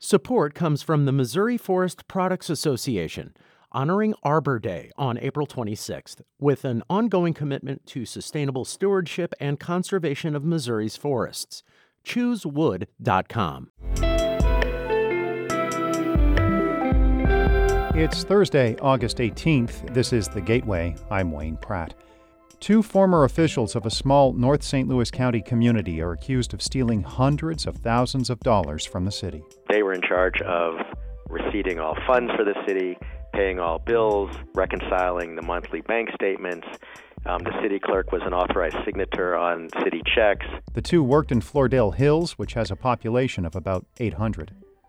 Support comes from the Missouri Forest Products Association, honoring Arbor Day on April 26th, with an ongoing commitment to sustainable stewardship and conservation of Missouri's forests. ChooseWood.com. It's Thursday, August 18th. This is The Gateway. I'm Wayne Pratt. Two former officials of a small North St. Louis County community are accused of stealing hundreds of thousands of dollars from the city. They were in charge of receipting all funds for the city, paying all bills, reconciling the monthly bank statements. The city clerk was an authorized signator on city checks. The two worked in Floridale Hills, which has a population of about 800.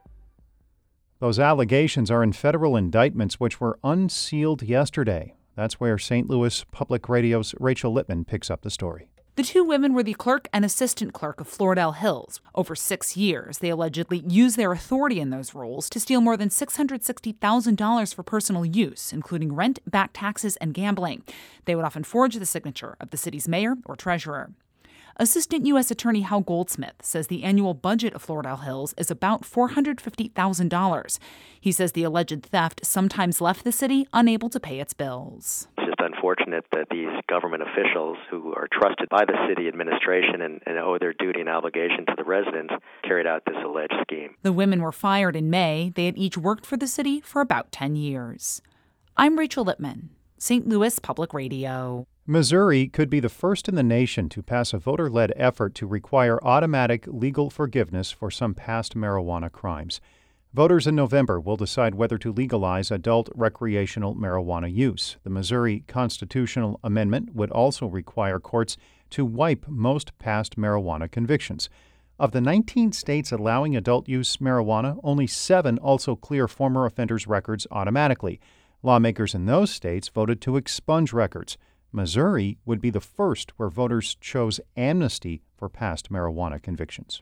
Those allegations are in federal indictments which were unsealed yesterday. That's where St. Louis Public Radio's Rachel Lippman picks up the story. The two women were the clerk and assistant clerk of Floridale Hills. Over 6 years, they allegedly used their authority in those roles to steal more than $660,000 for personal use, including rent, back taxes, and gambling. They would often forge the signature of the city's mayor or treasurer. Assistant U.S. Attorney Hal Goldsmith says the annual budget of Floridale Hills is about $450,000. He says the alleged theft sometimes left the city unable to pay its bills. It's just unfortunate that these government officials who are trusted by the city administration and owe their duty and obligation to the residents carried out this alleged scheme. The women were fired in May. They had each worked for the city for about 10 years. I'm Rachel Lippman, St. Louis Public Radio. Missouri could be the first in the nation to pass a voter-led effort to require automatic legal forgiveness for some past marijuana crimes. Voters in November will decide whether to legalize adult recreational marijuana use. The Missouri constitutional amendment would also require courts to wipe most past marijuana convictions. Of the 19 states allowing adult use marijuana, only 7 also clear former offenders' records automatically. Lawmakers in those states voted to expunge records. Missouri would be the first where voters chose amnesty for past marijuana convictions.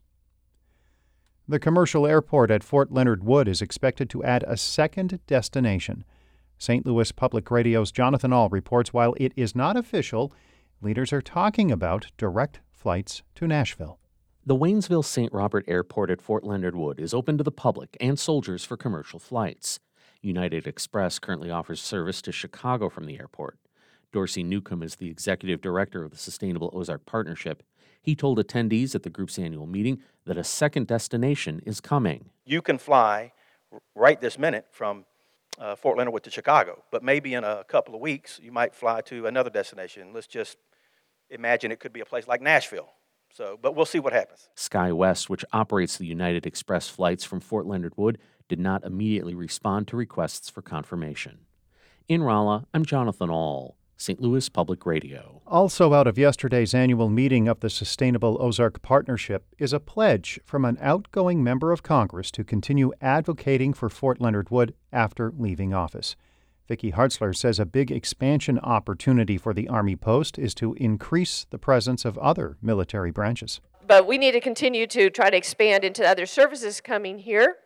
The commercial airport at Fort Leonard Wood is expected to add a second destination. St. Louis Public Radio's Jonathan Ahl reports while it is not official, leaders are talking about direct flights to Nashville. The Waynesville St. Robert Airport at Fort Leonard Wood is open to the public and soldiers for commercial flights. United Express currently offers service to Chicago from the airport. Dorsey Newcomb is the executive director of the Sustainable Ozark Partnership. He told attendees at the group's annual meeting that a second destination is coming. You can fly right this minute from Fort Leonard Wood to Chicago, but maybe in a couple of weeks you might fly to another destination. Let's just imagine it could be a place like Nashville. But we'll see what happens. SkyWest, which operates the United Express flights from Fort Leonard Wood, did not immediately respond to requests for confirmation. In Rolla, I'm Jonathan Ahl, St. Louis Public Radio. Also out of yesterday's annual meeting of the Sustainable Ozark Partnership is a pledge from an outgoing member of Congress to continue advocating for Fort Leonard Wood after leaving office. Vicki Hartzler says a big expansion opportunity for the Army post is to increase the presence of other military branches. But we need to continue to try to expand into other services coming here.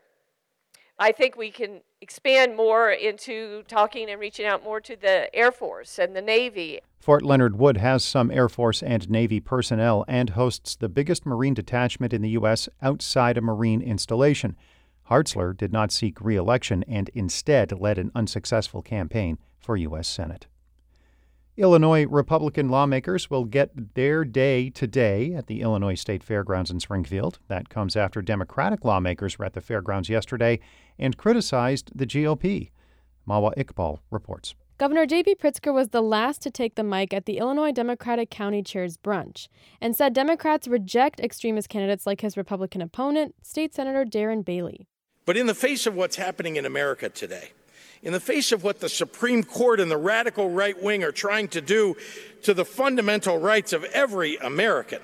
I think we can expand more into talking and reaching out more to the Air Force and the Navy. Fort Leonard Wood has some Air Force and Navy personnel and hosts the biggest Marine detachment in the U.S. outside a Marine installation. Hartzler did not seek re-election and instead led an unsuccessful campaign for U.S. Senate. Illinois Republican lawmakers will get their day today at the Illinois State Fairgrounds in Springfield. That comes after Democratic lawmakers were at the fairgrounds yesterday and criticized the GOP. Mawa Iqbal reports. Governor J.B. Pritzker was the last to take the mic at the Illinois Democratic County Chair's brunch and said Democrats reject extremist candidates like his Republican opponent, State Senator Darren Bailey. But in the face of what's happening in America today, in the face of what the Supreme Court and the radical right wing are trying to do to the fundamental rights of every American,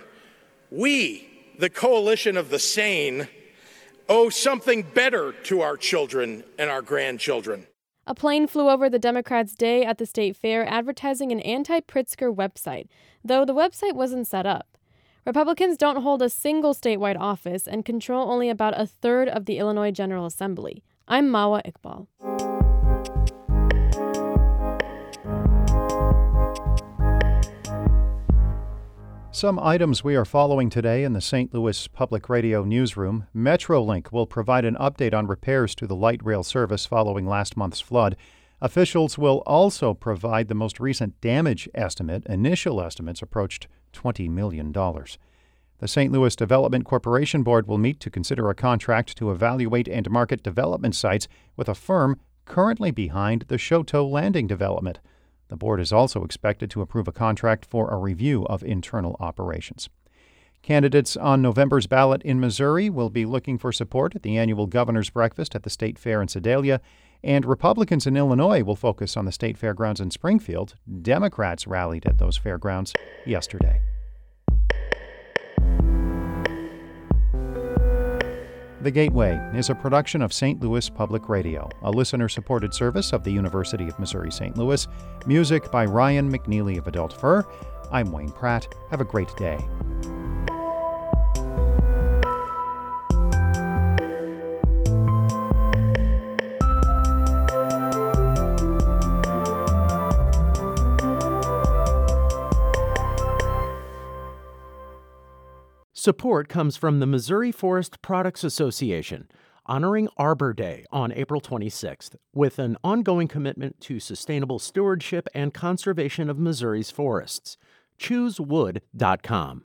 we, the coalition of the sane, owe something better to our children and our grandchildren. A plane flew over the Democrats' day at the state fair advertising an anti-Pritzker website, though the website wasn't set up. Republicans don't hold a single statewide office and control only about a third of the Illinois General Assembly. I'm Mawa Iqbal. Some items we are following today in the St. Louis Public Radio newsroom. Metrolink will provide an update on repairs to the light rail service following last month's flood. Officials will also provide the most recent damage estimate. Initial estimates approached $20 million. The St. Louis Development Corporation Board will meet to consider a contract to evaluate and market development sites with a firm currently behind the Choteau Landing development. The board is also expected to approve a contract for a review of internal operations. Candidates on November's ballot in Missouri will be looking for support at the annual Governor's Breakfast at the State Fair in Sedalia, and Republicans in Illinois will focus on the state fairgrounds in Springfield. Democrats rallied at those fairgrounds yesterday. The Gateway is a production of St. Louis Public Radio, a listener-supported service of the University of Missouri-St. Louis. Music by Ryan McNeely of Adult Fur. I'm Wayne Pratt. Have a great day. Support comes from the Missouri Forest Products Association, honoring Arbor Day on April 26th, with an ongoing commitment to sustainable stewardship and conservation of Missouri's forests. ChooseWood.com.